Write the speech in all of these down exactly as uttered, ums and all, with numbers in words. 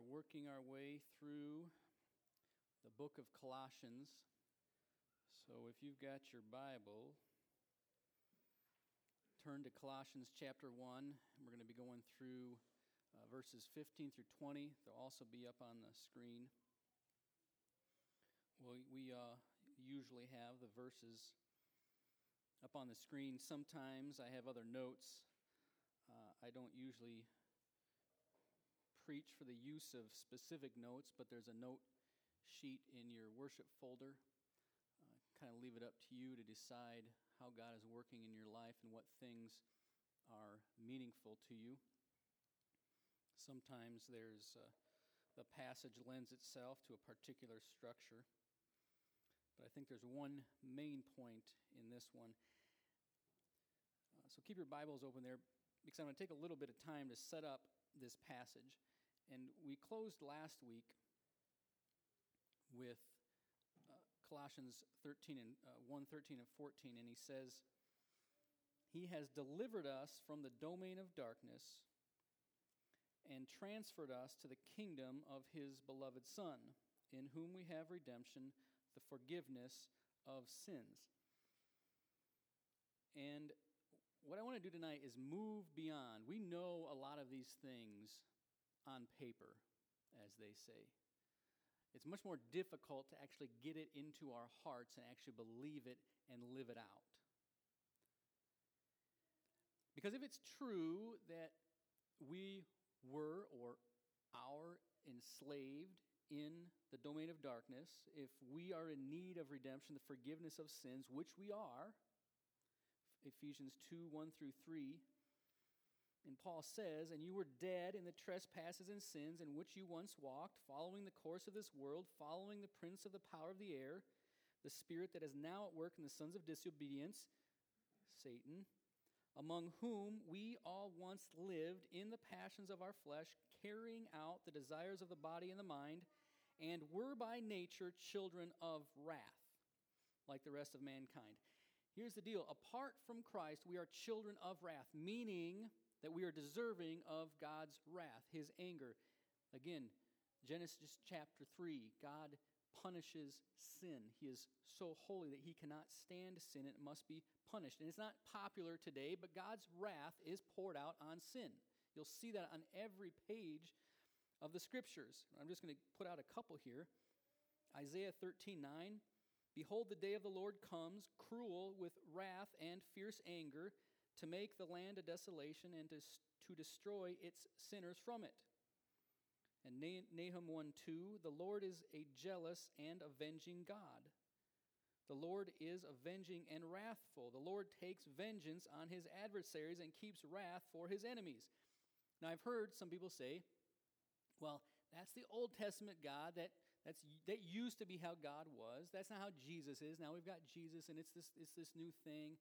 working our way through the book of Colossians. So if you've got your Bible, turn to Colossians chapter one. We're going to be going through uh, verses fifteen through twenty. They'll also be up on the screen. Well, we uh, usually have the verses up on the screen. Sometimes I have other notes. Uh, I don't usually preach for the use of specific notes, but there's a note sheet in your worship folder. Uh, kind of leave it up to you to decide how God is working in your life and what things are meaningful to you. Sometimes there's uh, the passage lends itself to a particular structure, but I think there's one main point in this one. Uh, so keep your Bibles open there, because I'm going to take a little bit of time to set up this passage. And we closed last week with uh, Colossians thirteen and uh, one, thirteen and fourteen, and he says, "He has delivered us from the domain of darkness and transferred us to the kingdom of his beloved Son, in whom we have redemption, the forgiveness of sins." And what I want to do tonight is move beyond. We know a lot of these things on paper, as they say. It's much more difficult to actually get it into our hearts and actually believe it and live it out. Because if it's true that we were or are enslaved in the domain of darkness, if we are in need of redemption, the forgiveness of sins, which we are, Ephesians two, one through three, and Paul says, "And you were dead in the trespasses and sins in which you once walked, following the course of this world, following the prince of the power of the air, the spirit that is now at work in the sons of disobedience, Satan, among whom we all once lived in the passions of our flesh, carrying out the desires of the body and the mind, and were by nature children of wrath, like the rest of mankind." Here's the deal. Apart from Christ, we are children of wrath, meaning that we are deserving of God's wrath, his anger. Again, Genesis chapter three, God punishes sin. He is so holy that he cannot stand sin and it must be punished. And it's not popular today, but God's wrath is poured out on sin. You'll see that on every page of the Scriptures. I'm just going to put out a couple here. Isaiah thirteen nine, "Behold, the day of the Lord comes, cruel with wrath and fierce anger, to make the land a desolation and to, to destroy its sinners from it." And Nahum one two, "The Lord is a jealous and avenging God. The Lord is avenging and wrathful. The Lord takes vengeance on his adversaries and keeps wrath for his enemies." Now, I've heard some people say, well, that's the Old Testament God. That that's that used to be how God was. That's not how Jesus is. Now we've got Jesus, and it's this it's this new thing.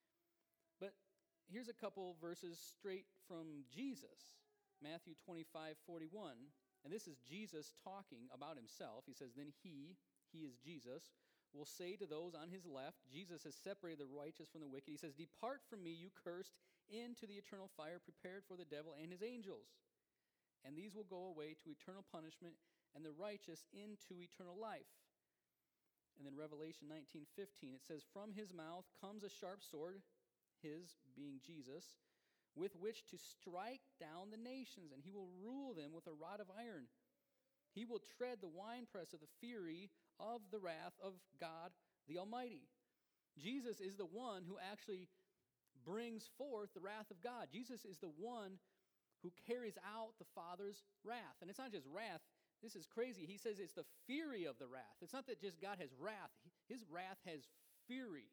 But here's a couple verses straight from Jesus. Matthew twenty-five forty-one. And this is Jesus talking about himself. He says, "Then he, he is Jesus, will say to those on his left," Jesus has separated the righteous from the wicked. He says, "Depart from me, you cursed, into the eternal fire prepared for the devil and his angels. And these will go away to eternal punishment, and the righteous into eternal life." And then Revelation nineteen fifteen, it says, "From his mouth comes a sharp sword," his being Jesus, "with which to strike down the nations, and he will rule them with a rod of iron. He will tread the winepress of the fury of the wrath of God the Almighty." Jesus is the one who actually brings forth the wrath of God. Jesus is the one who carries out the Father's wrath. And it's not just wrath. This is crazy. He says it's the fury of the wrath. It's not that just God has wrath. His wrath has fury.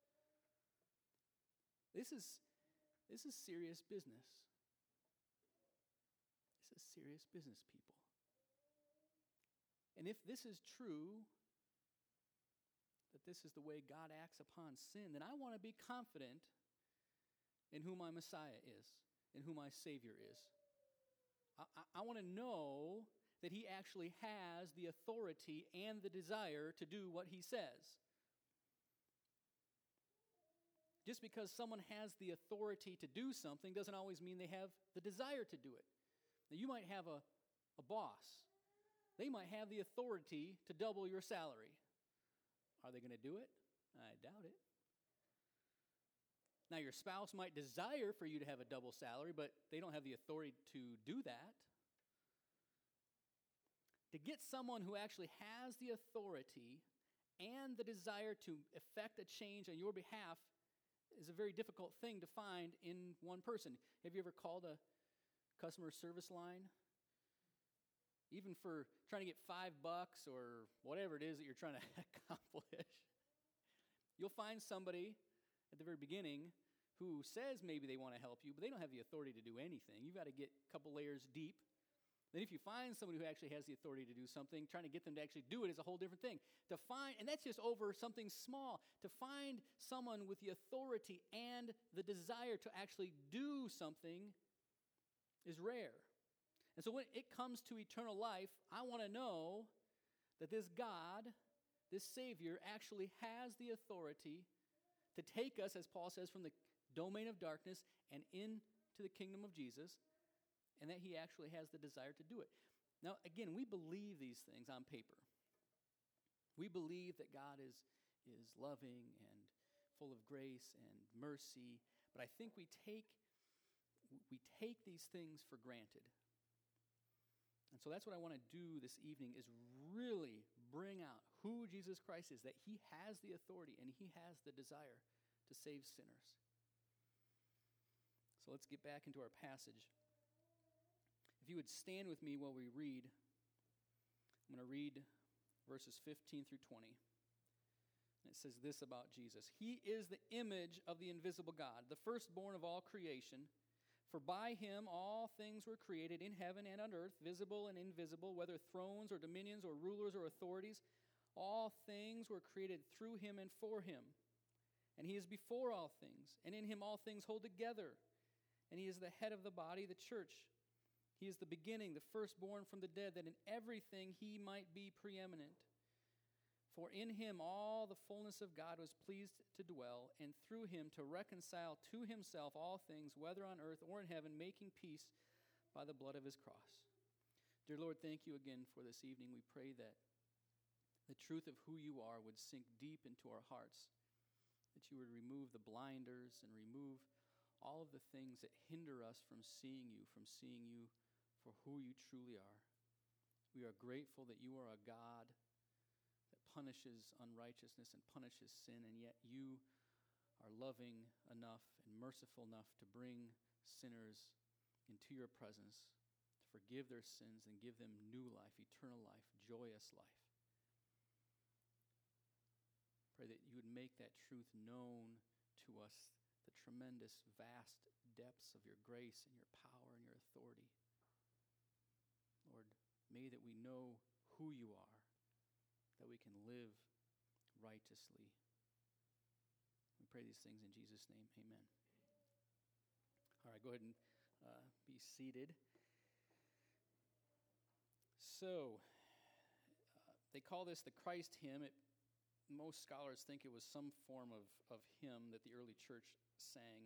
This is, this is serious business. This is serious business, people. And if this is true, that this is the way God acts upon sin, then I want to be confident in who my Messiah is, in who my Savior is. I, I, I want to know that he actually has the authority and the desire to do what he says. Just because someone has the authority to do something doesn't always mean they have the desire to do it. Now, you might have a, a boss. They might have the authority to double your salary. Are they going to do it? I doubt it. Now, your spouse might desire for you to have a double salary, but they don't have the authority to do that. To get someone who actually has the authority and the desire to effect a change on your behalf is a very difficult thing to find in one person. Have you ever called a customer service line? Even for trying to get five bucks or whatever it is that you're trying to accomplish, you'll find somebody at the very beginning who says maybe they want to help you, but they don't have the authority to do anything. You've got to get a couple layers deep. Then if you find somebody who actually has the authority to do something, trying to get them to actually do it is a whole different thing. To find, and that's just over something small. To find someone with the authority and the desire to actually do something is rare. And so when it comes to eternal life, I want to know that this God, this Savior, actually has the authority to take us, as Paul says, from the domain of darkness and into the kingdom of Jesus, and that he actually has the desire to do it. Now, again, we believe these things on paper. We believe that God is, is loving and full of grace and mercy, but I think we take, we take these things for granted. And so that's what I want to do this evening, is really bring out who Jesus Christ is, that he has the authority and he has the desire to save sinners. So let's get back into our passage. If you would stand with me while we read, I'm going to read verses fifteen through twenty. And it says this about Jesus. He is the image of the invisible God, the firstborn of all creation. For by him all things were created in heaven and on earth, visible and invisible, whether thrones or dominions or rulers or authorities. All things were created through him and for him. And he is before all things, and in him all things hold together. And he is the head of the body, the church. He is the beginning, the firstborn from the dead, that in everything he might be preeminent. For in him all the fullness of God was pleased to dwell, and through him to reconcile to himself all things, whether on earth or in heaven, making peace by the blood of his cross. Dear Lord, thank you again for this evening. We pray that the truth of who you are would sink deep into our hearts, that you would remove the blinders and remove all of the things that hinder us from seeing you, from seeing you for who you truly are. We are grateful that you are a God punishes unrighteousness and punishes sin, and yet you are loving enough and merciful enough to bring sinners into your presence, to forgive their sins and give them new life, eternal life, joyous life. Pray that you would make that truth known to us, the tremendous, vast depths of your grace and your power and your authority. Lord, may that we know who you are, that we can live righteously. We pray these things in Jesus' name. Amen. All right, go ahead and uh, be seated. So, uh, they call this the Christ hymn. It, most scholars think it was some form of, of hymn that the early church sang.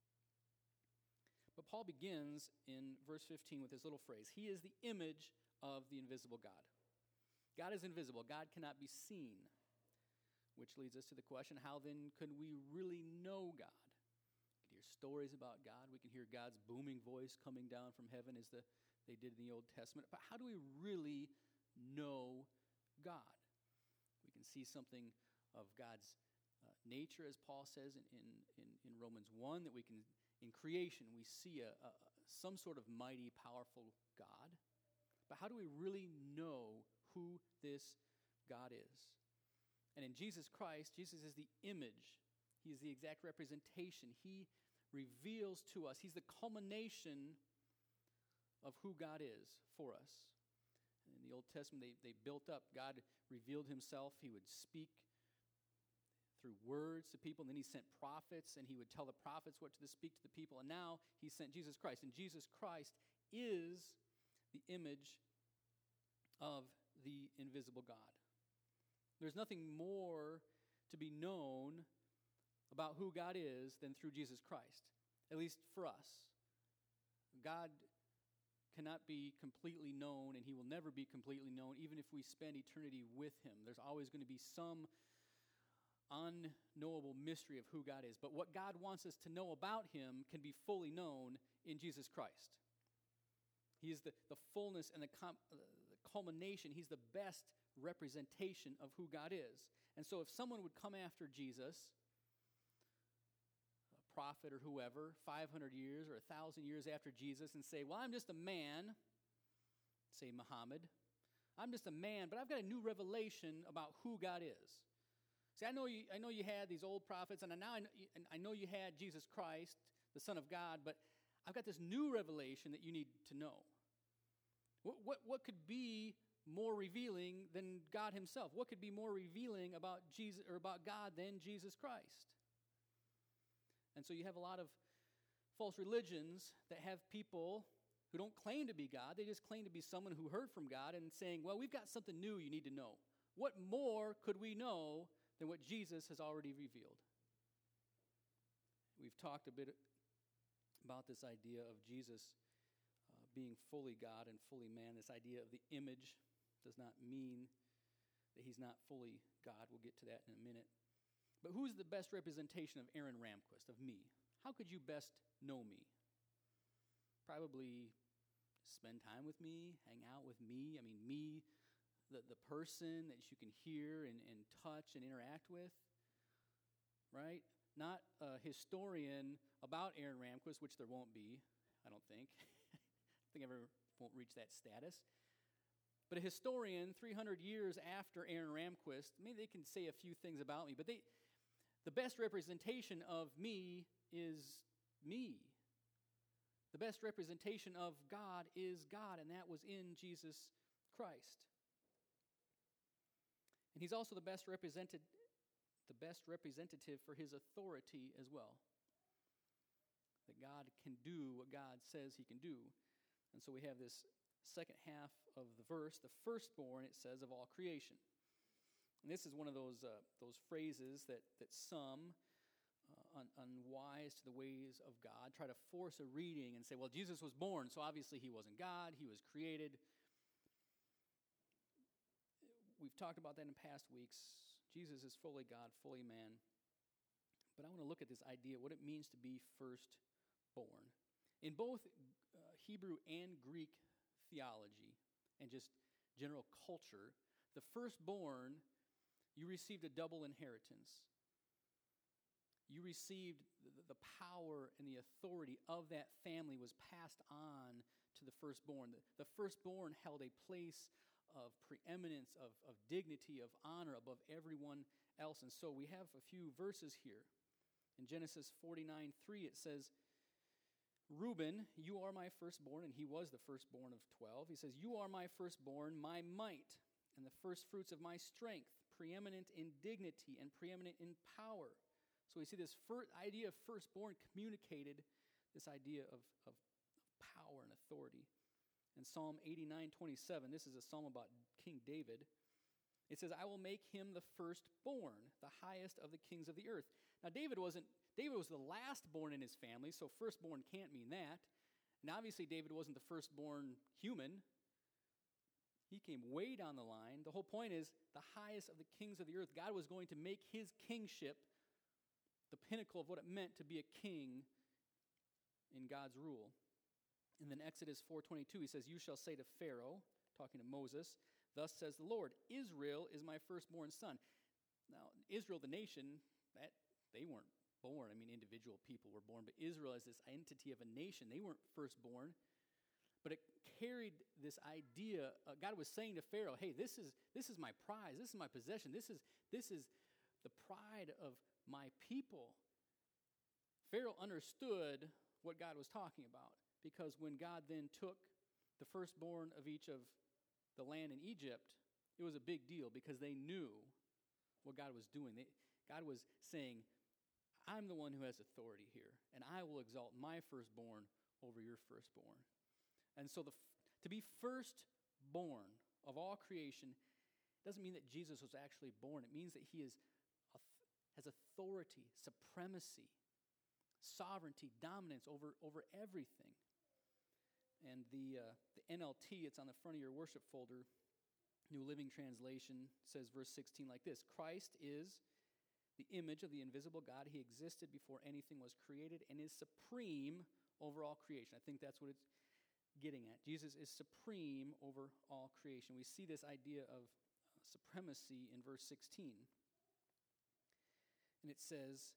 But Paul begins in verse fifteen with this little phrase, he is the image of the invisible God. God is invisible. God cannot be seen, which leads us to the question, how then can we really know God? We can hear stories about God. We can hear God's booming voice coming down from heaven as the, they did in the Old Testament. But how do we really know God? We can see something of God's uh, nature, as Paul says in, in, in, in Romans one, that we can, in creation, we see a, a, some sort of mighty, powerful God. But how do we really know who this God is? And in Jesus Christ, Jesus is the image. He is the exact representation. He reveals to us. He's the culmination of who God is for us. In the Old Testament, they, they built up. God revealed himself. He would speak through words to people, and then he sent prophets, and he would tell the prophets what to speak to the people. And now he sent Jesus Christ. And Jesus Christ is the image of the invisible God. There's nothing more to be known about who God is than through Jesus Christ, at least for us. God cannot be completely known, and he will never be completely known, even if we spend eternity with him. There's always going to be some unknowable mystery of who God is. But what God wants us to know about him can be fully known in Jesus Christ. He is the, the fullness and the, com, uh, the culmination. He's the best representation of who God is. And so if someone would come after Jesus, a prophet or whoever, five hundred years or one thousand years after Jesus, and say, well, I'm just a man, say Muhammad, I'm just a man, but I've got a new revelation about who God is. See, I know you, I know you had these old prophets, and now I know, and I know you had Jesus Christ, the Son of God, but I've got this new revelation that you need to know. What, what, what could be more revealing than God himself? What could be more revealing about Jesus or about God than Jesus Christ? And so you have a lot of false religions that have people who don't claim to be God. They just claim to be someone who heard from God and saying, well, we've got something new you need to know. What more could we know than what Jesus has already revealed? We've talked a bit about this idea of Jesus uh, being fully God and fully man. This idea of the image does not mean that he's not fully God. We'll get to that in a minute. But who's the best representation of Aaron Ramquist, of me? How could you best know me? Probably spend time with me, hang out with me. I mean, me, the, the person that you can hear and, and touch and interact with, right? Not a historian about Aaron Ramquist, which there won't be, I don't think. I think I ever won't reach that status. But a historian three hundred years after Aaron Ramquist, maybe they can say a few things about me, but they, the best representation of me is me. The best representation of God is God, and that was in Jesus Christ. And he's also the best represented, the best representative for his authority as well. That God can do what God says he can do. And so we have this second half of the verse, the firstborn, it says, of all creation. And this is one of those uh, those phrases that, that some, uh, un- unwise to the ways of God, try to force a reading and say, well, Jesus was born, so obviously he wasn't God, he was created. We've talked about that in past weeks. Jesus is fully God, fully man. But I want to look at this idea, what it means to be firstborn. In both uh, Hebrew and Greek theology and just general culture, the firstborn, you received a double inheritance. You received the, the power and the authority of that family was passed on to the firstborn. The, the firstborn held a place of preeminence, of, of dignity, of honor above everyone else. And so we have a few verses here. In Genesis forty-nine three, it says, Reuben, you are my firstborn, and he was the firstborn of twelve. He says, you are my firstborn, my might, and the firstfruits of my strength, preeminent in dignity and preeminent in power. So we see this first idea of firstborn communicated, this idea of, of power and authority. In Psalm eighty-nine twenty-seven, this is a psalm about King David. It says, I will make him the firstborn, the highest of the kings of the earth. Now, David wasn't, David was the last born in his family, so firstborn can't mean that. And obviously, David wasn't the firstborn human. He came way down the line. The whole point is, the highest of the kings of the earth, God was going to make his kingship the pinnacle of what it meant to be a king in God's rule. And then Exodus four twenty-two, he says, you shall say to Pharaoh, talking to Moses, thus says the Lord, Israel is my firstborn son. Now, Israel, the nation, that they weren't born. I mean, individual people were born, but Israel as this entity of a nation, they weren't firstborn. But it carried this idea. Uh, God was saying to Pharaoh, hey, this is this is my prize. This is my possession. This is this is the pride of my people. Pharaoh understood what God was talking about. Because when God then took the firstborn of each of the land in Egypt, it was a big deal because they knew what God was doing. They, God was saying, I'm the one who has authority here, and I will exalt my firstborn over your firstborn. And so the, to be firstborn of all creation doesn't mean that Jesus was actually born. It means that he is has authority, supremacy, sovereignty, dominance over, over everything. And the, uh, the N L T, it's on the front of your worship folder, New Living Translation, says verse sixteen like this: Christ is the image of the invisible God. He existed before anything was created and is supreme over all creation. I think that's what it's getting at. Jesus is supreme over all creation. We see this idea of supremacy in verse sixteen. And it says,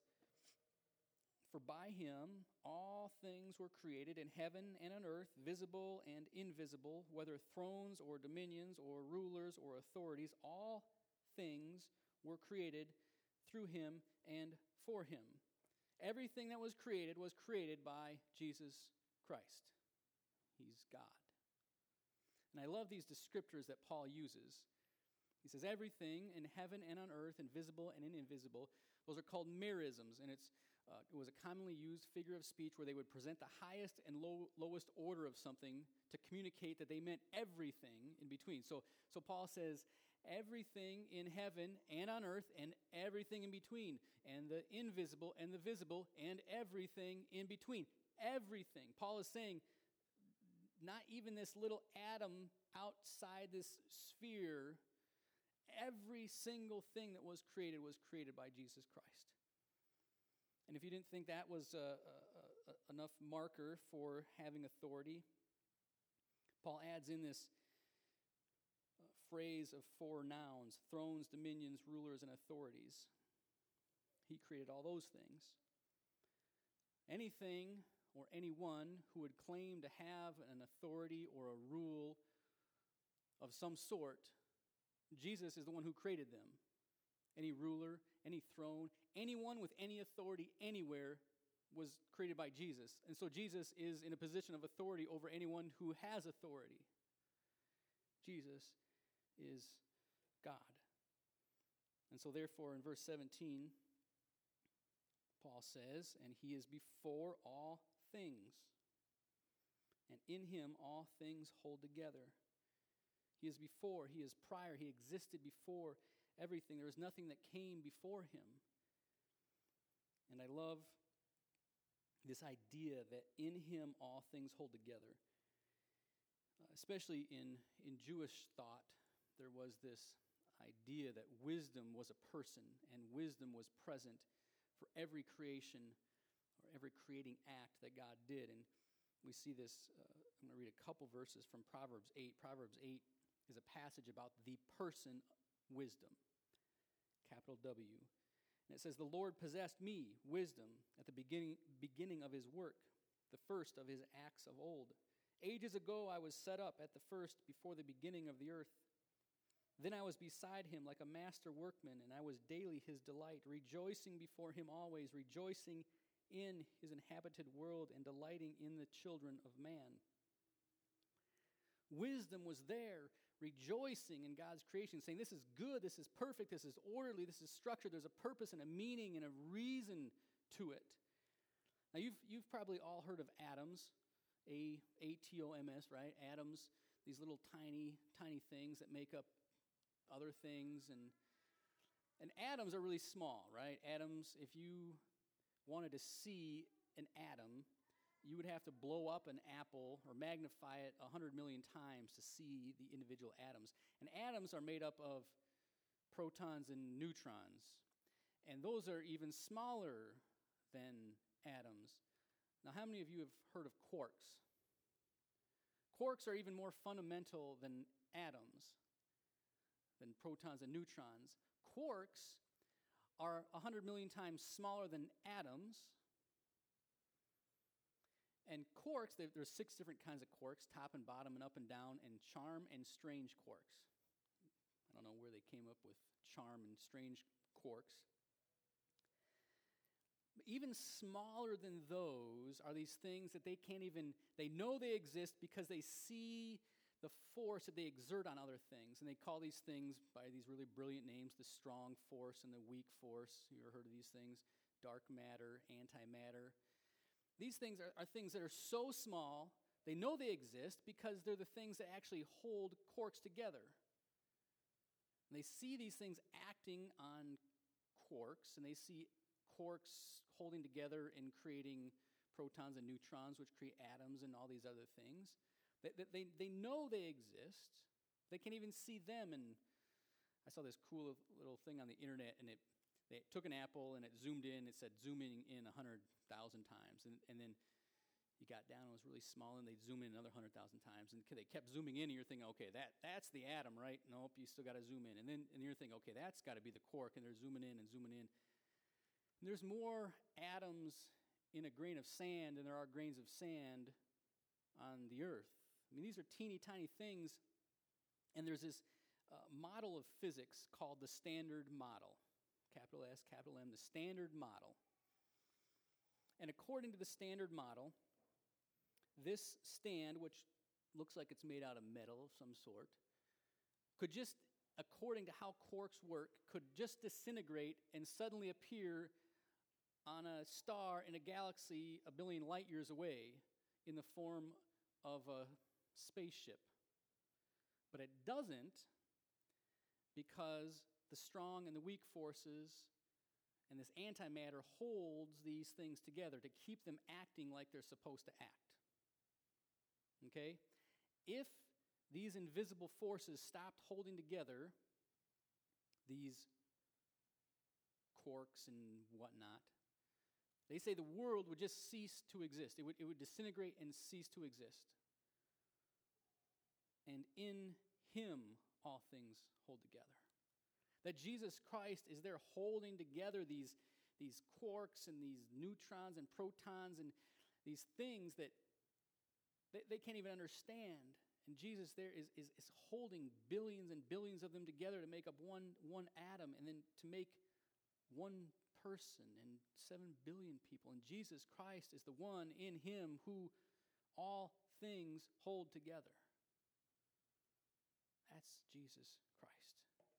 for by him all things were created in heaven and on earth, visible and invisible, whether thrones or dominions or rulers or authorities, all things were created through him and for him. Everything that was created was created by Jesus Christ. He's God. And I love these descriptors that Paul uses. He says everything in heaven and on earth, and visible and invisible, those are called merisms, and it's uh, it was a commonly used figure of speech where they would present the highest and low, lowest order of something to communicate that they meant everything in between. So, so Paul says everything in heaven and on earth and everything in between, and the invisible and the visible and everything in between. Everything. Paul is saying not even this little atom outside this sphere. Every single thing that was created was created by Jesus Christ. And if you didn't think that was a, a, a, enough marker for having authority, Paul adds in this uh, phrase of four nouns: thrones, dominions, rulers, and authorities. He created all those things. Anything or anyone who would claim to have an authority or a rule of some sort, Jesus is the one who created them. Any ruler, any throne, anyone with any authority anywhere was created by Jesus. And so Jesus is in a position of authority over anyone who has authority. Jesus is God. And so therefore in verse seventeen, Paul says, and he is before all things, and in him all things hold together. He is before, he is prior, he existed before everything. There was nothing that came before him. And I love this idea that in him all things hold together. Uh, especially in, in Jewish thought, there was this idea that wisdom was a person, and wisdom was present for every creation or every creating act that God did. And we see this, uh, I'm going to read a couple verses from Proverbs eight. Proverbs eight is a passage about the person wisdom, capital W. And it says, the Lord possessed me, wisdom, at the beginning, beginning of his work, the first of his acts of old. Ages ago I was set up at the first before the beginning of the earth. Then I was beside him like a master workman, and I was daily his delight, rejoicing before him always, rejoicing in his inhabited world and delighting in the children of man. Wisdom was there, rejoicing in God's creation, saying, this is good, this is perfect, this is orderly, this is structured, there's a purpose and a meaning and a reason to it. Now, you've you've probably all heard of atoms, A A T O M S, right? Atoms, these little tiny, tiny things that make up other things. And, and atoms are really small, right? Atoms, if you wanted to see an atom, you would have to blow up an apple or magnify it one hundred million times to see the individual atoms. And atoms are made up of protons and neutrons. And those are even smaller than atoms. Now, how many of you have heard of quarks? Quarks are even more fundamental than atoms, than protons and neutrons. Quarks are one hundred million times smaller than atoms. And quarks, there's six different kinds of quarks, top and bottom and up and down, and charm and strange quarks. I don't know where they came up with charm and strange quarks. But even smaller than those are these things that they can't even, they know they exist because they see the force that they exert on other things. And they call these things by these really brilliant names, the strong force and the weak force. You ever heard of these things? Dark matter, antimatter. These things are, are things that are so small, they know they exist because they're the things that actually hold quarks together. And they see these things acting on quarks, and they see quarks holding together and creating protons and neutrons, which create atoms and all these other things. They, they, they know they exist. They can even see them. And I saw this cool little thing on the internet, and it they took an apple and it zoomed in. It said zooming in one hundred thousand times. And, and then you got down, it was really small, and they'd zoom in another one hundred thousand times. And they kept zooming in, and you're thinking, okay, that, that's the atom, right? Nope, you still got to zoom in. And then and you're thinking, okay, that's got to be the quark, and they're zooming in and zooming in. And there's more atoms in a grain of sand than there are grains of sand on the earth. I mean, these are teeny tiny things, and there's this uh, model of physics called the Standard Model, capital S, capital M, the Standard Model. And according to the Standard Model, this stand, which looks like it's made out of metal of some sort, could just, according to how quarks work, could just disintegrate and suddenly appear on a star in a galaxy a billion light years away in the form of a spaceship. But it doesn't, because the strong and the weak forces and this antimatter holds these things together to keep them acting like they're supposed to act. Okay? If these invisible forces stopped holding together these quarks and whatnot, they say the world would just cease to exist. It would, it would disintegrate and cease to exist. And in him, all things hold together. That Jesus Christ is there holding together these, these quarks and these neutrons and protons and these things that they, they can't even understand. And Jesus there is, is, is holding billions and billions of them together to make up one, one atom, and then to make one person and seven billion people. And Jesus Christ is the one in him who all things hold together. That's Jesus Christ.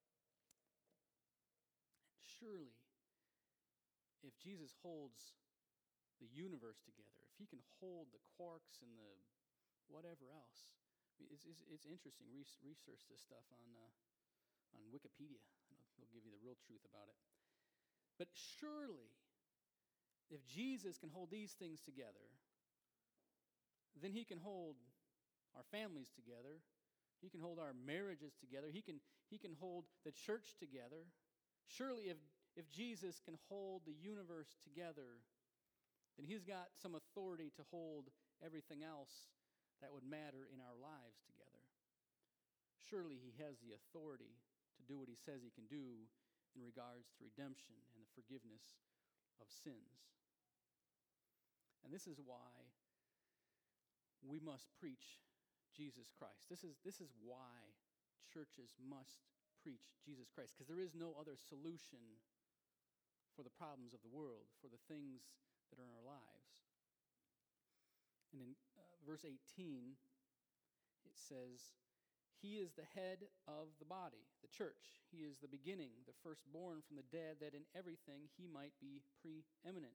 And surely, if Jesus holds the universe together, if he can hold the quarks and the whatever else, it's, it's, it's interesting. Re- research this stuff on uh, on Wikipedia. They'll give you the real truth about it. But surely, if Jesus can hold these things together, then he can hold our families together. He can hold our marriages together. He can, he can hold the church together. Surely if, if Jesus can hold the universe together, then he's got some authority to hold everything else that would matter in our lives together. Surely he has the authority to do what he says he can do in regards to redemption and the forgiveness of sins. And this is why we must preach Jesus Christ. This is, this is why churches must preach Jesus Christ, because there is no other solution for the problems of the world, for the things that are in our lives. And in uh, verse eighteen, it says, he is the head of the body, the church. He is the beginning, the firstborn from the dead, that in everything he might be preeminent.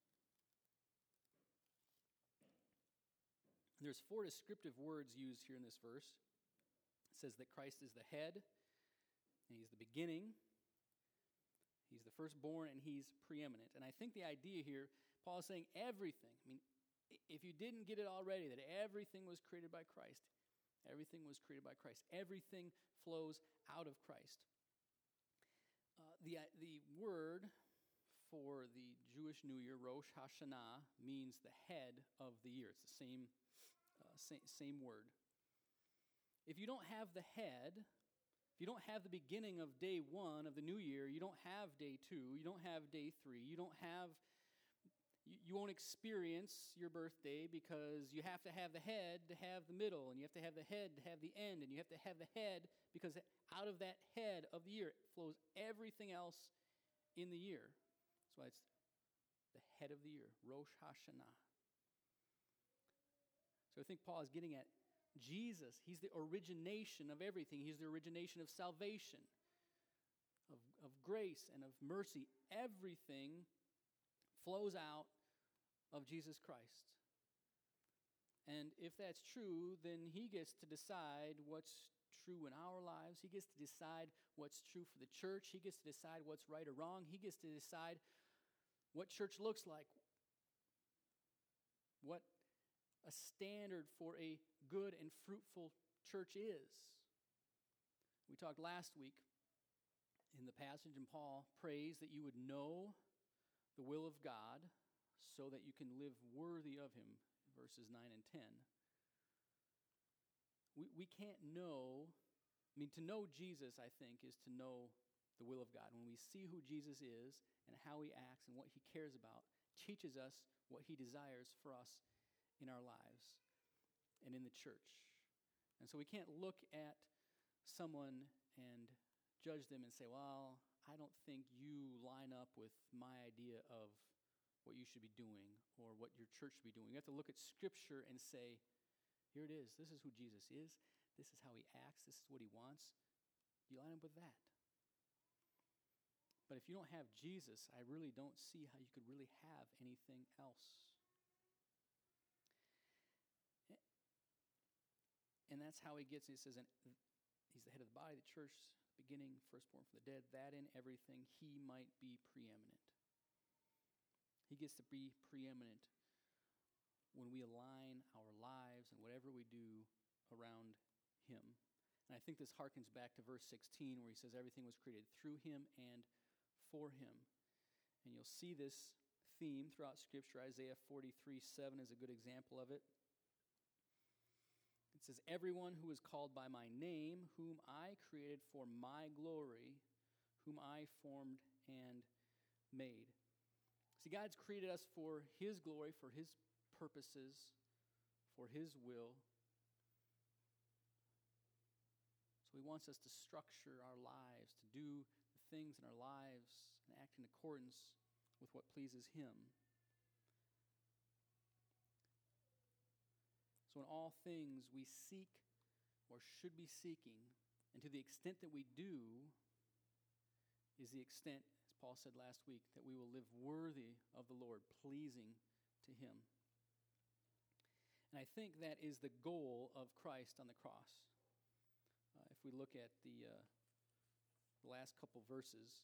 There's four descriptive words used here in this verse. It says that Christ is the head, and he's the beginning, he's the firstborn, and he's preeminent. And I think the idea here, Paul is saying everything. I mean, if you didn't get it already, that everything was created by Christ. Everything was created by Christ. Everything flows out of Christ. Uh, the, the word for the Jewish New Year, Rosh Hashanah, means the head of the year. It's the same Uh, same, same word. If you don't have the head, if you don't have the beginning of day one of the new year, you don't have day two, you don't have day three, you don't have, you, you won't experience your birthday, because you have to have the head to have the middle, and you have to have the head to have the end, and you have to have the head, because out of that head of the year flows everything else in the year. That's why it's the head of the year, Rosh Hashanah. So I think Paul is getting at Jesus. He's the origination of everything. He's the origination of salvation, of, of grace, and of mercy. Everything flows out of Jesus Christ. And if that's true, then he gets to decide what's true in our lives. He gets to decide what's true for the church. He gets to decide what's right or wrong. He gets to decide what church looks like, what a standard for a good and fruitful church is. We talked last week in the passage, and Paul prays that you would know the will of God so that you can live worthy of him, verses nine and ten. We, we can't know, I mean, to know Jesus, I think, is to know the will of God. When we see who Jesus is and how he acts and what he cares about, teaches us what he desires for us in our lives and in the church. And so we can't look at someone and judge them and say, well, I don't think you line up with my idea of what you should be doing or what your church should be doing. You have to look at Scripture and say, here it is. This is who Jesus is. This is how he acts. This is what he wants. Do you line up with that? But if you don't have Jesus, I really don't see how you could really have anything else. And that's how he gets it. He says, and he's the head of the body, the church, beginning, firstborn from the dead, that in everything he might be preeminent. He gets to be preeminent when we align our lives and whatever we do around him. And I think this harkens back to verse sixteen, where he says everything was created through him and for him. And you'll see this theme throughout Scripture. Isaiah forty-three seven is a good example of it. It says, everyone who is called by my name, whom I created for my glory, whom I formed and made. See, God's created us for his glory, for his purposes, for his will. So he wants us to structure our lives, to do the things in our lives and act in accordance with what pleases him. So in all things we seek or should be seeking, and to the extent that we do, is the extent, as Paul said last week, that we will live worthy of the Lord, pleasing to him. And I think that is the goal of Christ on the cross. Uh, if we look at the, uh, the last couple verses,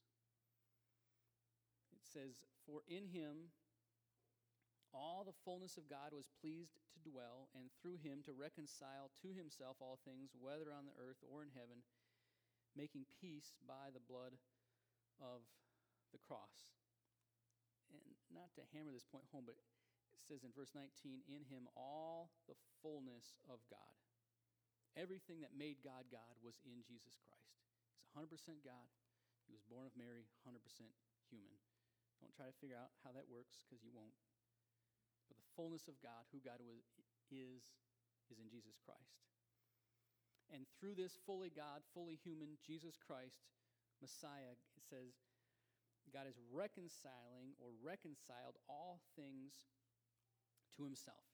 it says, for in him all the fullness of God was pleased to dwell, and through him to reconcile to himself all things, whether on the earth or in heaven, making peace by the blood of the cross. And not to hammer this point home, but it says in verse nineteen, in him all the fullness of God. Everything that made God God was in Jesus Christ. He's one hundred percent God. He was born of Mary, one hundred percent human. Don't try to figure out how that works, because you won't. But the fullness of God, who God was, is, is in Jesus Christ. And through this fully God, fully human, Jesus Christ, Messiah, it says, God is reconciling or reconciled all things to himself.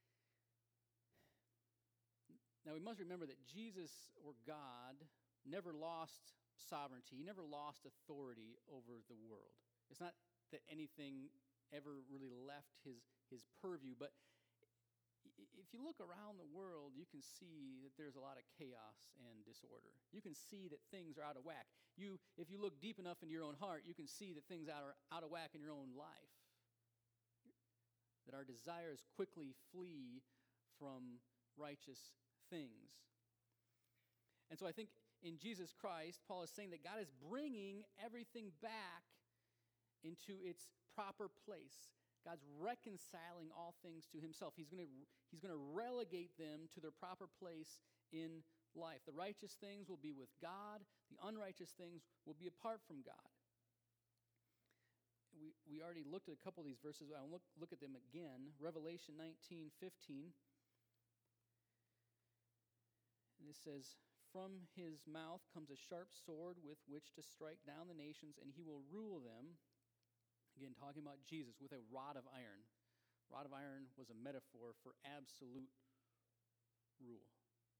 Now we must remember that Jesus, or God, never lost sovereignty. He never lost authority over the world. It's not that anything ever really left his, his purview, but if you look around the world, you can see that there's a lot of chaos and disorder. You can see that things are out of whack. You, if you look deep enough into your own heart, you can see that things are out of whack in your own life. That our desires quickly flee from righteous things. And so I think in Jesus Christ, Paul is saying that God is bringing everything back into its proper place. God's reconciling all things to himself. He's going to he's going to relegate them to their proper place in life. The righteous things will be with God. The unrighteous things will be apart from God. We we already looked at a couple of these verses. I'll look, look at them again. Revelation nineteen fifteen. And it says, from his mouth comes a sharp sword with which to strike down the nations, and he will rule them. Again, talking about Jesus, with a rod of iron. Rod of iron was a metaphor for absolute rule.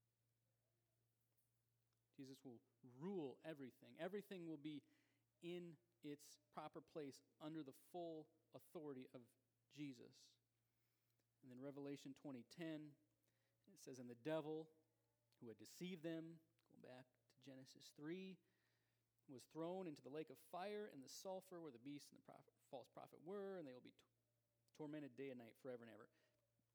Jesus will rule everything. Everything will be in its proper place under the full authority of Jesus. And then Revelation twenty ten, it says, and the devil who had deceived them, going back to Genesis three, was thrown into the lake of fire and the sulfur where the beast and the prophet, false prophet were, and they will be t- tormented day and night forever and ever.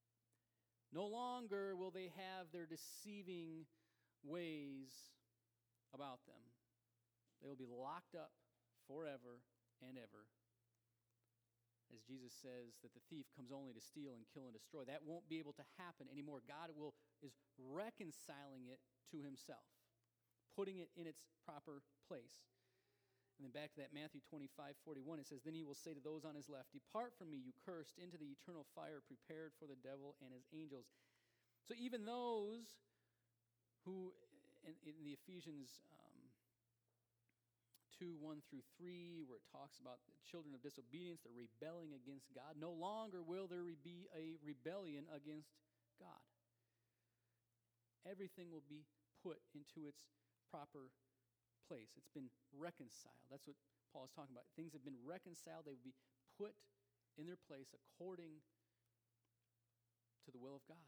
No longer will they have their deceiving ways about them. They will be locked up forever and ever. As Jesus says that the thief comes only to steal and kill and destroy. That won't be able to happen anymore. God will is reconciling it to himself, putting it in its proper place. And then back to that Matthew twenty-five forty-one, it says, "Then he will say to those on his left, 'Depart from me, you cursed, into the eternal fire prepared for the devil and his angels.'" So even those who, in, in the Ephesians um, two, one through three, where it talks about the children of disobedience, they're rebelling against God, no longer will there be a rebellion against God. Everything will be put into its proper place. It's been reconciled. That's what Paul is talking about. Things have been reconciled. They will be put in their place according to the will of God.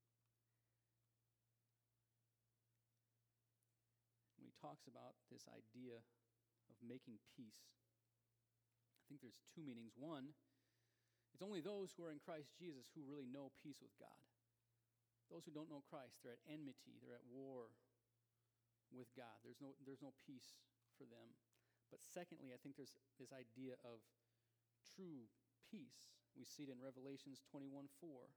When he talks about this idea of making peace, I think there's two meanings. One, it's only those who are in Christ Jesus who really know peace with God. Those who don't know Christ, they're at enmity, they're at war with God. There's no, there's no peace for them. But secondly, I think there's this idea of true peace. We see it in Revelations twenty-one four.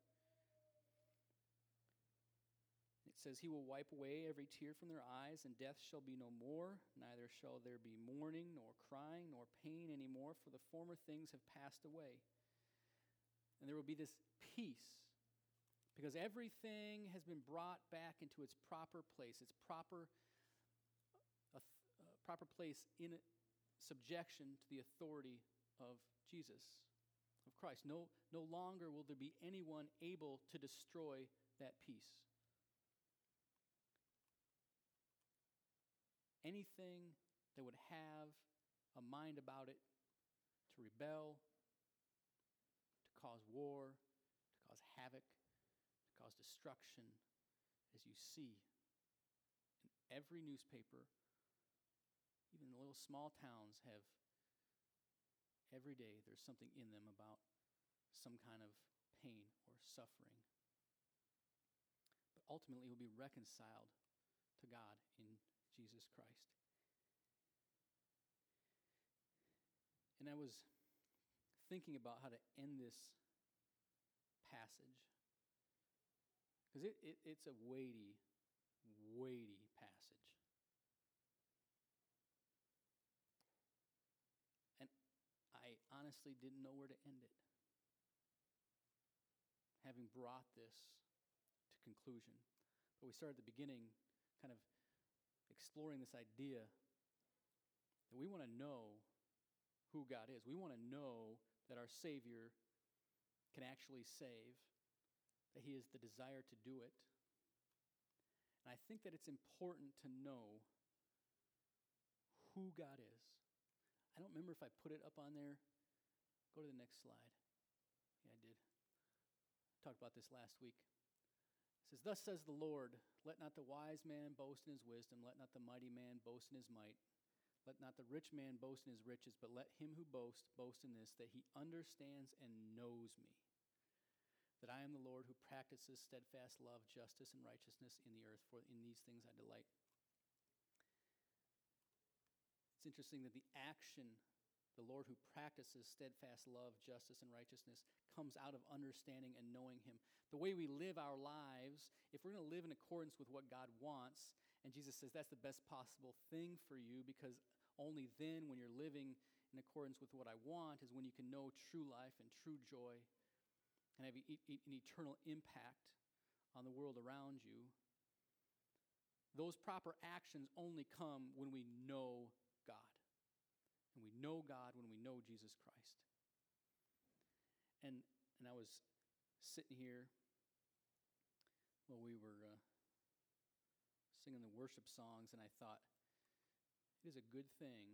It says, "He will wipe away every tear from their eyes, and death shall be no more. Neither shall there be mourning, nor crying, nor pain anymore, for the former things have passed away." And there will be this peace, because everything has been brought back into its proper place, its proper, uh, uh, proper place in subjection to the authority of Jesus, of Christ. No, no longer will there be anyone able to destroy that peace. Anything that would have a mind about it to rebel, to cause war, to cause havoc, to cause destruction, as you see in every newspaper, even the little small towns have, every day there's something in them about some kind of pain or suffering. But ultimately it will be reconciled to God in Jesus Christ. And I was thinking about how to end this passage, because it, it, it's a weighty, weighty passage. And I honestly didn't know where to end it, having brought this to conclusion. But we started at the beginning, kind of exploring this idea that we want to know who God is. We want to know that our Savior can actually save, that He is the desire to do it. And I think that it's important to know who God is. I don't remember if I put it up on there. Go to the next slide. Yeah, I did. Talked about this last week. It says, "Thus says the Lord, let not the wise man boast in his wisdom, let not the mighty man boast in his might, let not the rich man boast in his riches, but let him who boasts boast in this, that he understands and knows me, that I am the Lord who practices steadfast love, justice, and righteousness in the earth, for in these things I delight." It's interesting that the action, the Lord who practices steadfast love, justice, and righteousness, comes out of understanding and knowing Him. The way we live our lives, if we're going to live in accordance with what God wants, and Jesus says that's the best possible thing for you, because only then, when you're living in accordance with what I want, is when you can know true life and true joy and have e- e- an eternal impact on the world around you. Those proper actions only come when we know God. And we know God when we know Jesus Christ. And and I was sitting here while we were uh, singing the worship songs, and I thought, it is a good thing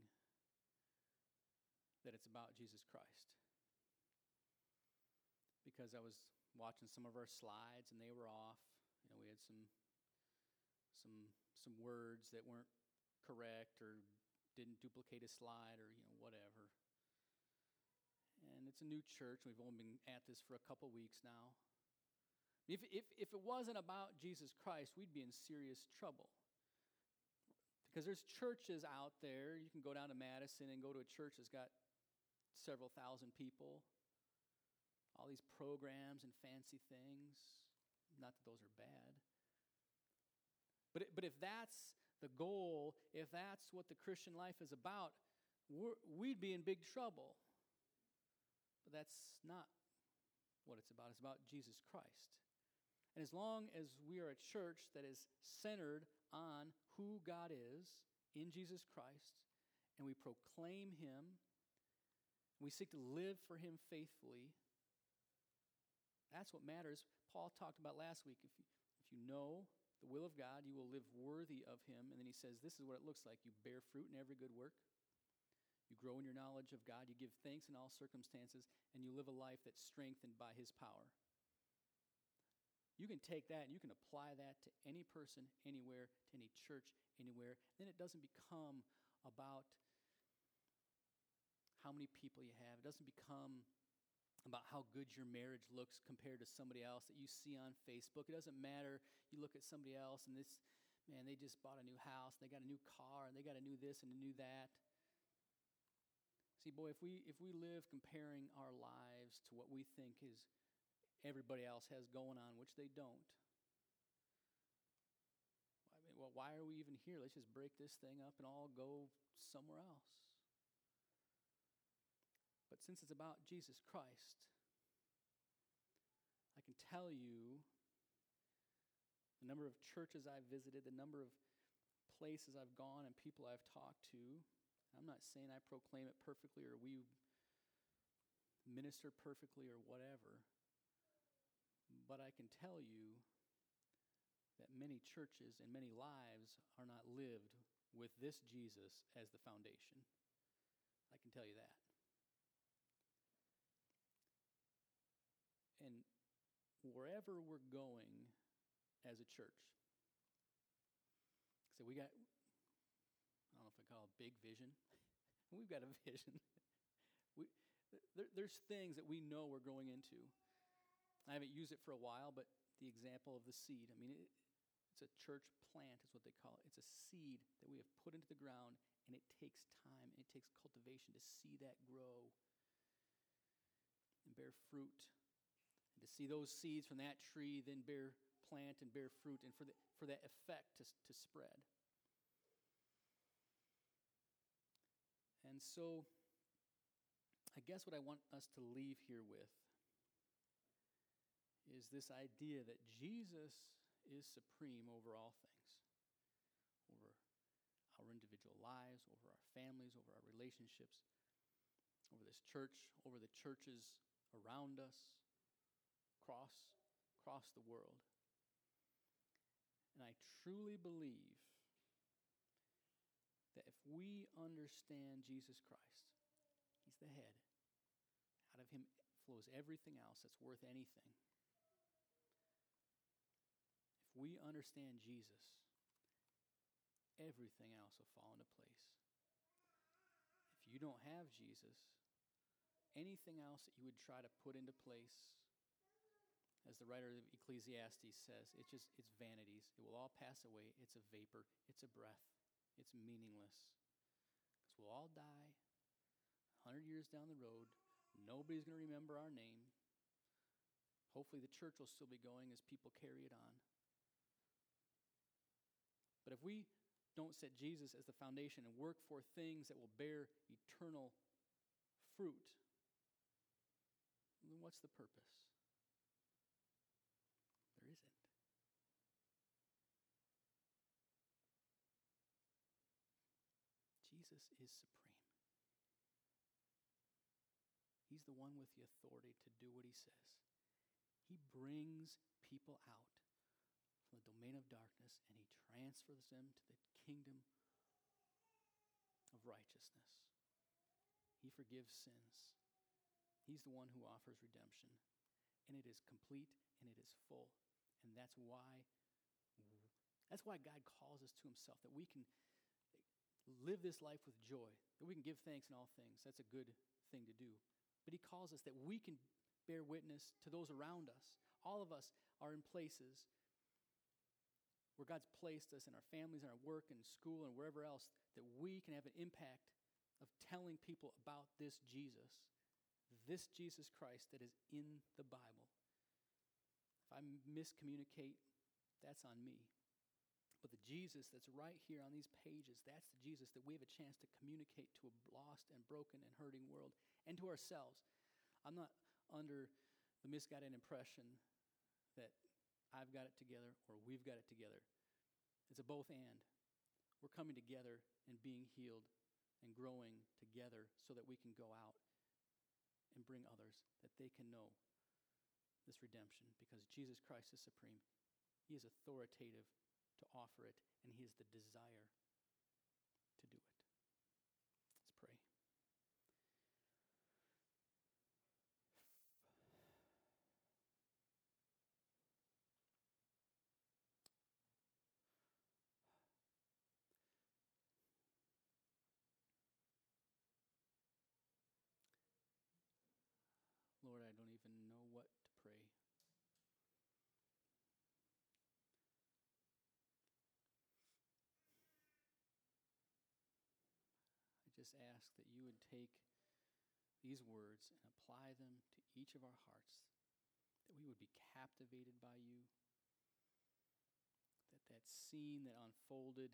that it's about Jesus Christ. Because I was watching some of our slides, and they were off. You know, we had some some some words that weren't correct, or didn't duplicate a slide, or, you know, whatever. And it's a new church. We've only been at this for a couple weeks now. If, if, if it wasn't about Jesus Christ, we'd be in serious trouble. Because there's churches out there. You can go down to Madison and go to a church that's got several thousand people. All these programs and fancy things. Not that those are bad. But, it, but if that's the goal, if that's what the Christian life is about, we're, we'd be in big trouble. But that's not what it's about. It's about Jesus Christ. And as long as we are a church that is centered on who God is in Jesus Christ, and we proclaim Him, we seek to live for Him faithfully, that's what matters. Paul talked about last week. If you, if you know the will of God, you will live worthy of Him. And then he says, this is what it looks like. You bear fruit in every good work. You grow in your knowledge of God. You give thanks in all circumstances. And you live a life that's strengthened by His power. You can take that and you can apply that to any person, anywhere, to any church, anywhere. Then it doesn't become about how many people you have. It doesn't become about how good your marriage looks compared to somebody else that you see on Facebook. It doesn't matter. You look at somebody else and this, man, they just bought a new house, they got a new car, and they got a new this and a new that. See, boy, if we if we live comparing our lives to what we think is everybody else has going on, which they don't, I mean, well, why are we even here? Let's just break this thing up and all go somewhere else. But since it's about Jesus Christ, I can tell you the number of churches I've visited, the number of places I've gone and people I've talked to. I'm not saying I proclaim it perfectly or we minister perfectly or whatever, but I can tell you that many churches and many lives are not lived with this Jesus as the foundation. I can tell you that. And wherever we're going as a church, so we got, I don't know if I call it big vision. We've got a vision. we, there, there's things that we know we're growing into. I haven't used it for a while, but the example of the seed. I mean, it, it's a church plant is what they call it. It's a seed that we have put into the ground, and it takes time, and it takes cultivation to see that grow and bear fruit. And to see those seeds from that tree then bear plant and bear fruit, and for, the, for that effect to, to spread. And so, I guess what I want us to leave here with is this idea that Jesus is supreme over all things, over our individual lives, over our families, over our relationships, over this church, over the churches around us, across, across the world. And I truly believe that if we understand Jesus Christ, He's the head. Out of Him flows everything else that's worth anything. If we understand Jesus, everything else will fall into place. If you don't have Jesus, anything else that you would try to put into place, as the writer of Ecclesiastes says, it's just, it's vanities. It will all pass away. It's a vapor. It's a breath. It's meaningless. Because we'll all die a hundred years down the road. Nobody's going to remember our name. Hopefully the church will still be going as people carry it on. But if we don't set Jesus as the foundation and work for things that will bear eternal fruit, then what's the purpose? There isn't. Jesus is supreme. He's the one with the authority to do what He says. He brings people out from the domain of darkness and He transfers them to the kingdom of righteousness. He forgives sins. He's the one who offers redemption. And it is complete and it is full. And that's why, that's why God calls us to Himself, that we can live this life with joy, that we can give thanks in all things. That's a good thing to do. But He calls us that we can bear witness to those around us. All of us are in places where God's placed us in our families and our work and school and wherever else, that we can have an impact of telling people about this Jesus, this Jesus Christ that is in the Bible. If I miscommunicate, that's on me. But the Jesus that's right here on these pages, that's the Jesus that we have a chance to communicate to a lost and broken and hurting world and to ourselves. I'm not under the misguided impression that I've got it together or we've got it together. It's a both and. We're coming together and being healed and growing together so that we can go out and bring others, that they can know this redemption, because Jesus Christ is supreme. He is authoritative to offer it, and he is the desire to do it. Let's pray. Lord, I don't even know what to pray. I just ask that you would take these words and apply them to each of our hearts, that we would be captivated by you, that that scene that unfolded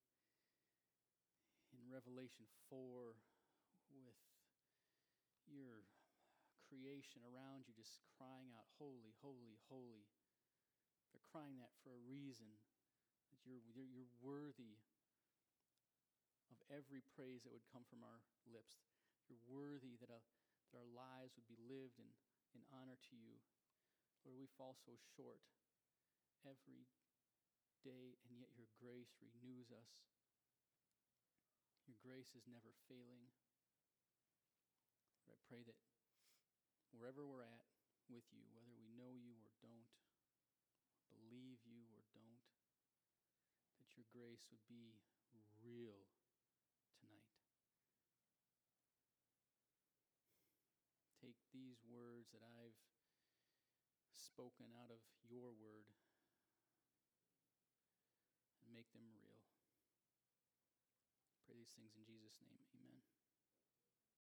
in Revelation four with your creation around you just crying out, holy, holy, holy. They're crying that for a reason, that you're, you're, you're worthy of every praise that would come from our lips. You're worthy that, a, that our lives would be lived in, in honor to you. Lord, we fall so short every day, and yet your grace renews us. Your grace is never failing. Lord, I pray that wherever we're at with you, whether we know you or don't, believe you or don't, that your grace would be real tonight. Take these words that I've spoken out of your word and make them real. Pray these things in Jesus' name. Amen.